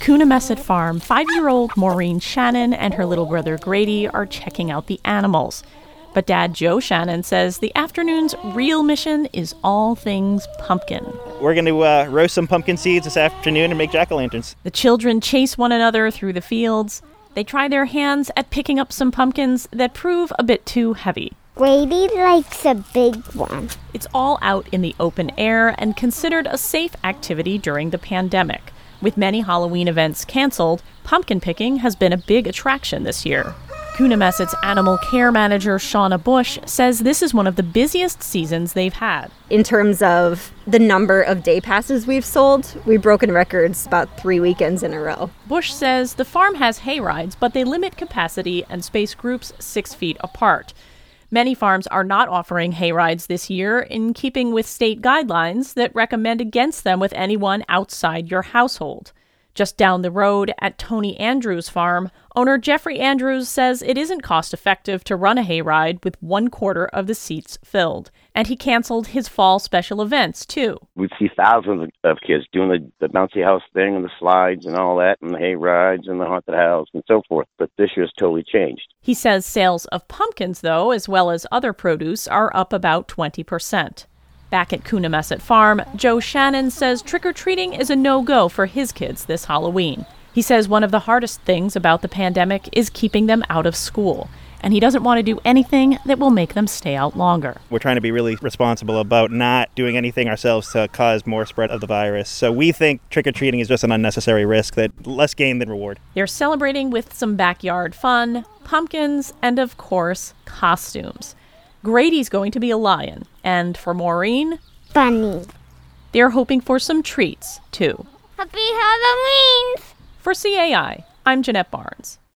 Coonamessett Farm, 5-year-old Maureen Shannon and her little brother Grady are checking out the animals. But Dad Joe Shannon says the afternoon's real mission is all things pumpkin. We're going to roast some pumpkin seeds this afternoon and make jack-o'-lanterns. The children chase one another through the fields. They try their hands at picking up some pumpkins that prove a bit too heavy. Grady likes a big one. It's all out in the open air and considered a safe activity during the pandemic. With many Halloween events canceled, pumpkin picking has been a big attraction this year. Coonamessett's animal care manager, Shauna Bush, says this is one of the busiest seasons they've had. In terms of the number of day passes we've sold, we've broken records about 3 weekends in a row. Bush says the farm has hay rides, but they limit capacity and space groups 6 feet apart. Many farms are not offering hay rides this year, in keeping with state guidelines that recommend against them with anyone outside your household. Just down the road at Tony Andrews' farm, owner Jeffrey Andrews says it isn't cost-effective to run a hayride with 1/4 of the seats filled. And he canceled his fall special events, too. We'd see thousands of kids doing the bouncy house thing and the slides and all that and the hay rides and the haunted house and so forth. But this year's totally changed. He says sales of pumpkins, though, as well as other produce, are up about 20%. Back at Coonamessett Farm, Joe Shannon says trick-or-treating is a no-go for his kids this Halloween. He says one of the hardest things about the pandemic is keeping them out of school, and he doesn't want to do anything that will make them stay out longer. We're trying to be really responsible about not doing anything ourselves to cause more spread of the virus. So we think trick-or-treating is just an unnecessary risk, that less gain than reward. They're celebrating with some backyard fun, pumpkins, and of course, costumes. Grady's going to be a lion, and for Maureen, Bunny. they're hoping for some treats, too. Happy Halloween! For CAI, I'm Jeanette Barnes.